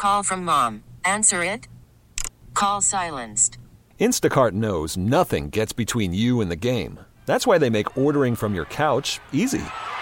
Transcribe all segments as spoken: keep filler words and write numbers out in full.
call from mom. Answer it. Call silenced. Instacart knows nothing gets between you and the game. That's why they make ordering from your couch easy.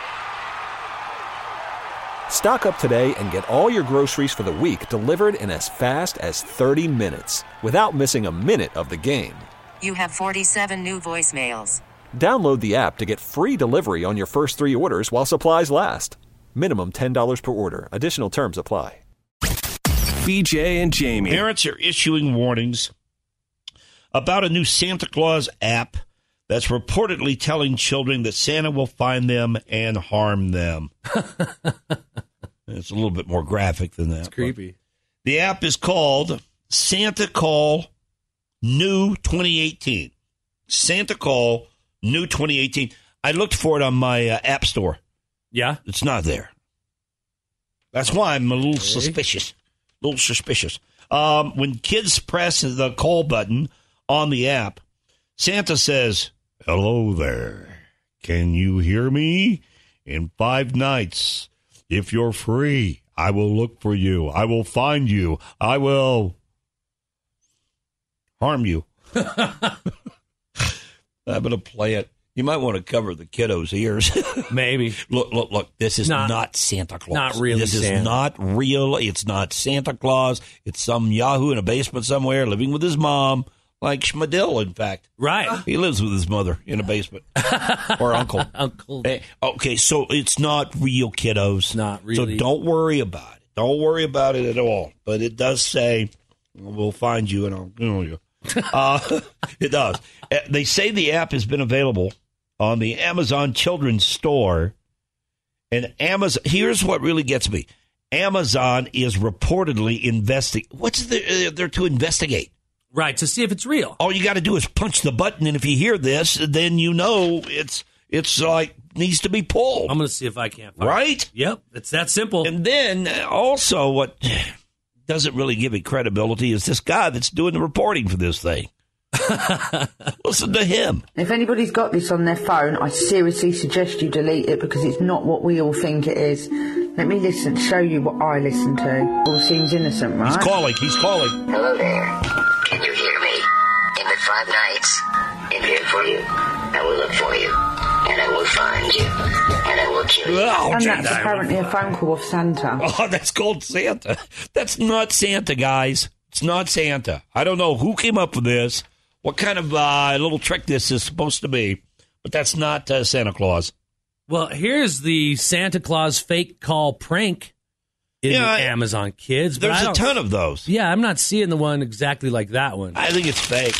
Stock up today and get all your groceries for the week delivered in as fast as thirty minutes without missing a minute of the game. You have forty-seven new voicemails. Download the app to get free delivery on your first three orders while supplies last. Minimum ten dollars per order. Additional terms apply. B J and Jamie. Parents are issuing warnings about a new Santa Claus app that's reportedly telling children that Santa will find them and harm them. It's a little bit more graphic than that. It's creepy. The app is called Santa Call New twenty eighteen. Santa Call New twenty eighteen. I looked for it on my uh, app store. Yeah? It's not there. That's why I'm a little okay. suspicious. A little suspicious. Um, when kids press the call button on the app, Santa says, "Hello there. Can you hear me? In five nights, if you're free, I will look for you. I will find you. I will harm you." I'm going to play it. You might want to cover the kiddos' ears. Maybe. Look, look, look. This is not, not Santa Claus. Not really This Santa. is not real. It's not Santa Claus. It's some Yahoo in a basement somewhere living with his mom, like Schmadill, in fact. Right. He lives with his mother in a basement. Or uncle. Uncle. Hey, okay, so it's not real, kiddos. Not really. So don't worry about it. Don't worry about it at all. But it does say, "We'll find you and I'll kill you." uh, it does. They say the app has been available on the Amazon Children's Store. And Amazon, here's what really gets me. Amazon is reportedly investigating. What's there, there to investigate? Right, to see if it's real. All you got to do is punch the button, and if you hear this, then you know it's it's like needs to be pulled. I'm going to see if I can't find right? it. Yep, it's that simple. And then also what doesn't really give it credibility is this guy that's doing the reporting for this thing. Listen to him. If anybody's got this on their phone, I seriously suggest you delete it because it's not what we all think it is. Let me listen, show you what I listen to. All seems innocent, right? He's calling, he's calling. Hello there. Can you hear me? In the five nights, I'm here for you. I will look for you. And I will find you. And I will kill you. Oh, and that's apparently a phone call of Santa. Oh, that's called Santa. That's not Santa, guys. It's not Santa. I don't know who came up with this, what kind of uh, little trick this is supposed to be, but that's not uh, Santa Claus. Well, here's the Santa Claus fake call prank in yeah, the Amazon Kids. But there's a ton of those. Yeah, I'm not seeing the one exactly like that one. I think it's fake.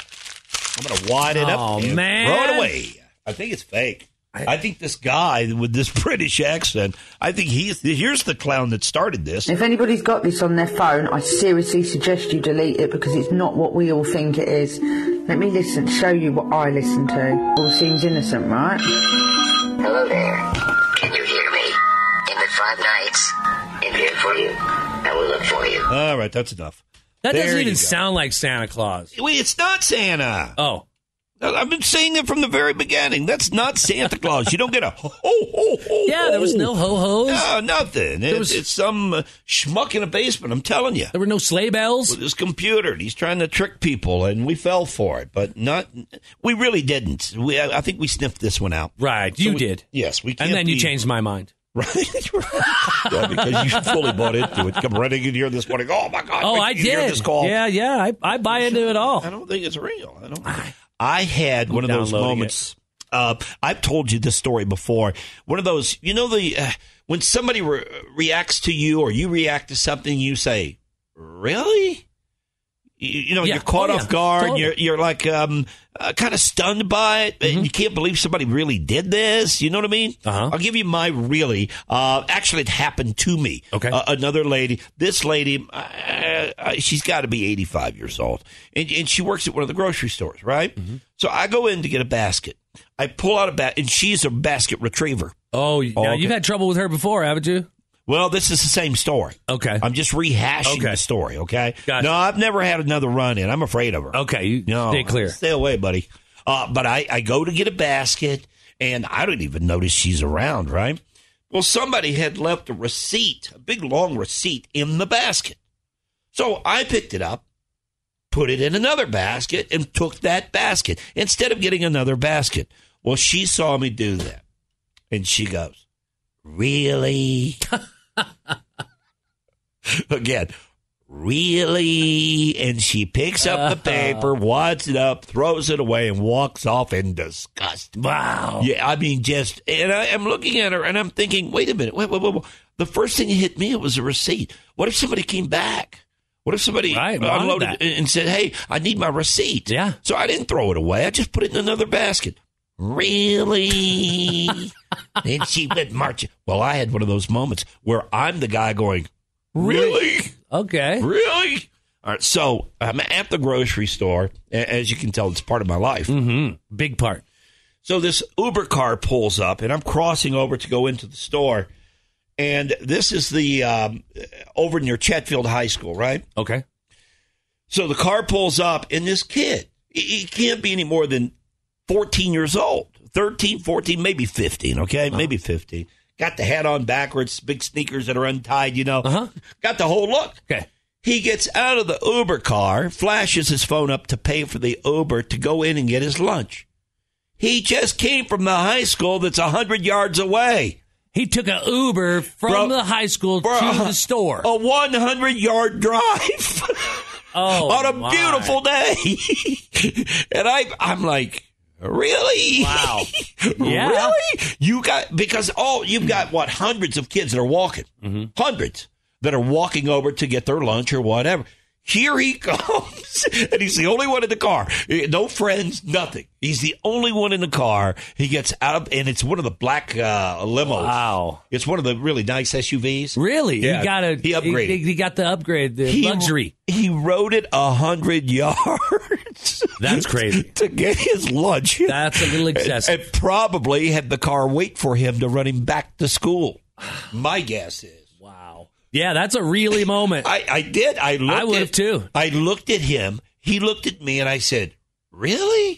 I'm going to wad it oh, up and man. throw it away. I think it's fake. I, I think this guy with this British accent, I think he's, here's the clown that started this. If anybody's got this on their phone, I seriously suggest you delete it because it's not what we all think it is. Let me listen, show you what I listen to. All seems innocent, right? Hello there. Can you hear me? In the five nights, I'm here for you. I will look for you. All right, that's enough. That there doesn't even sound like Santa Claus. Wait, it's not Santa. Oh. I've been saying it from the very beginning. That's not Santa Claus. You don't get a ho, ho, ho, ho. Yeah, there was no ho-hos. No, nothing. It, was, it's some uh, schmuck in a basement, I'm telling you. There were no sleigh bells? With his computer. And he's trying to trick people, and we fell for it. But not. We really didn't. We, I think we sniffed this one out. Right, so you we, did. Yes, we can't And then be, you changed my mind. Right? Yeah, because you fully bought into it. Come running in here this morning. Oh, my God. Oh, I did. Hear this call. Yeah, yeah. I, I buy into it all. I don't think it's real. I don't think I had one of those moments. Uh, I've told you this story before. One of those, you know, the uh, when somebody re- reacts to you or you react to something, you say, "Really?" You, you know, yeah. you're caught oh, off yeah. guard. Totally. You're you're like um, uh, kind of stunned by it, Mm-hmm. and you can't believe somebody really did this. You know what I mean? Uh-huh. I'll give you my really. Uh, actually, it happened to me. Okay. Uh, another lady. This lady, uh, uh, she's got to be eighty-five years old, and, and she works at one of the grocery stores, right? Mm-hmm. So I go in to get a basket. I pull out a basket, and she's a basket retriever. Oh, oh now okay. You've had trouble with her before, haven't you? Well, this is the same story. Okay. I'm just rehashing okay. the story, okay? Gotcha. No, I've never had another run-in. I'm afraid of her. Okay, you no, stay clear. Stay away, buddy. Uh, but I, I go to get a basket, and I don't even notice she's around, right? Well, somebody had left a receipt, a big, long receipt, in the basket. So I picked it up, put it in another basket, and took that basket instead of getting another basket. Well, she saw me do that, and she goes, really? Again, really? And she picks up the paper, wads it up, throws it away, and walks off in disgust. Wow. Yeah, I mean, just, and I, I'm looking at her, and I'm thinking, wait a minute, wait, wait, wait, wait. The first thing that hit me was a receipt. What if somebody came back? What if somebody right, unloaded that. and said, hey, I need my receipt? Yeah. So I didn't throw it away. I just put it in another basket. Really? And she went marching. Well, I had one of those moments where I'm the guy going, really? Okay. Really? All right. So I'm at the grocery store. As you can tell, it's part of my life. Mm-hmm. Big part. So this Uber car pulls up, and I'm crossing over to go into the store. And this is the um, over near Chetfield High School, right? Okay. So the car pulls up, and this kid, he can't be any more than fourteen years old, thirteen, fourteen, maybe fifteen, okay? Uh-huh. Maybe fifteen. Got the hat on backwards, big sneakers that are untied, you know. Uh-huh. Got the whole look. Okay. He gets out of the Uber car, flashes his phone up to pay for the Uber to go in and get his lunch. He just came from the high school that's one hundred yards away. He took an Uber from Bro, the high school bro, to the store. A one hundred yard drive. Oh, on a my. beautiful day. And I, I'm like, really? Wow. Yeah. Really? You got, because, oh, you've got, what, hundreds of kids that are walking. Mm-hmm. Hundreds that are walking over to get their lunch or whatever. Here he comes, and he's the only one in the car. No friends, nothing. He's the only one in the car. He gets out of, and it's one of the black uh, limos. Wow. It's one of the really nice S U Vs. Really? Yeah. He got a, he upgraded. He, he got the upgrade, the he, luxury. He rode it a hundred yards. That's crazy. To get his lunch. That's a little excessive. And, and probably had the car wait for him to run him back to school. My guess is. Wow. Yeah, that's a really moment. I, I did. I looked I would have at, too. I looked at him. He looked at me, and I said, really?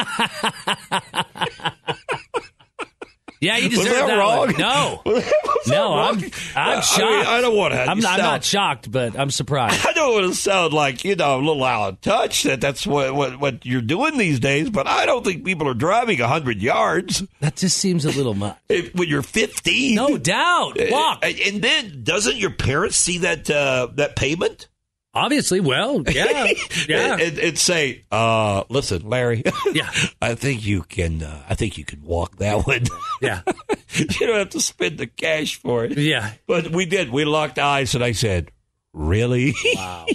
Yeah, you Was deserve that that wrong? one. No. Was No, wrong? I'm I'm shocked. I, mean, I don't want to. I'm not, I'm not shocked, but I'm surprised. I don't want to sound like, you know, a little out of touch that that's what, what, what you're doing these days, but I don't think people are driving one hundred yards. That just seems a little much. If, when you're fifteen. No doubt. Walk. Uh, and then doesn't your parents see that uh, that payment? Obviously, well, yeah. Yeah. and, and, and say, uh, listen, Larry, Yeah. I think you can uh, I think you can walk that one. Yeah. You don't have to spend the cash for it. Yeah. But we did. We locked eyes, and I said, really? Wow.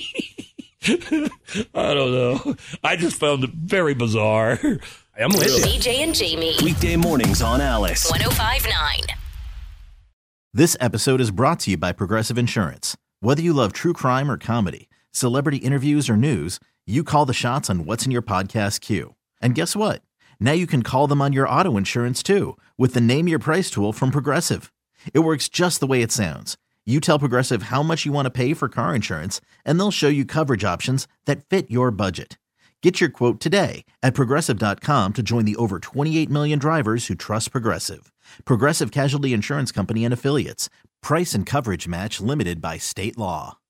I don't know. I just found it very bizarre. I'm with you. B J and Jamie. Weekday mornings on Alice. one oh five point nine. This episode is brought to you by Progressive Insurance. Whether you love true crime or comedy, celebrity interviews or news, you call the shots on what's in your podcast queue. And guess what? Now you can call them on your auto insurance too with the Name Your Price tool from Progressive. It works just the way it sounds. You tell Progressive how much you want to pay for car insurance, and they'll show you coverage options that fit your budget. Get your quote today at Progressive dot com to join the over twenty-eight million drivers who trust Progressive. Progressive Casualty Insurance Company and Affiliates. Price and coverage match limited by state law.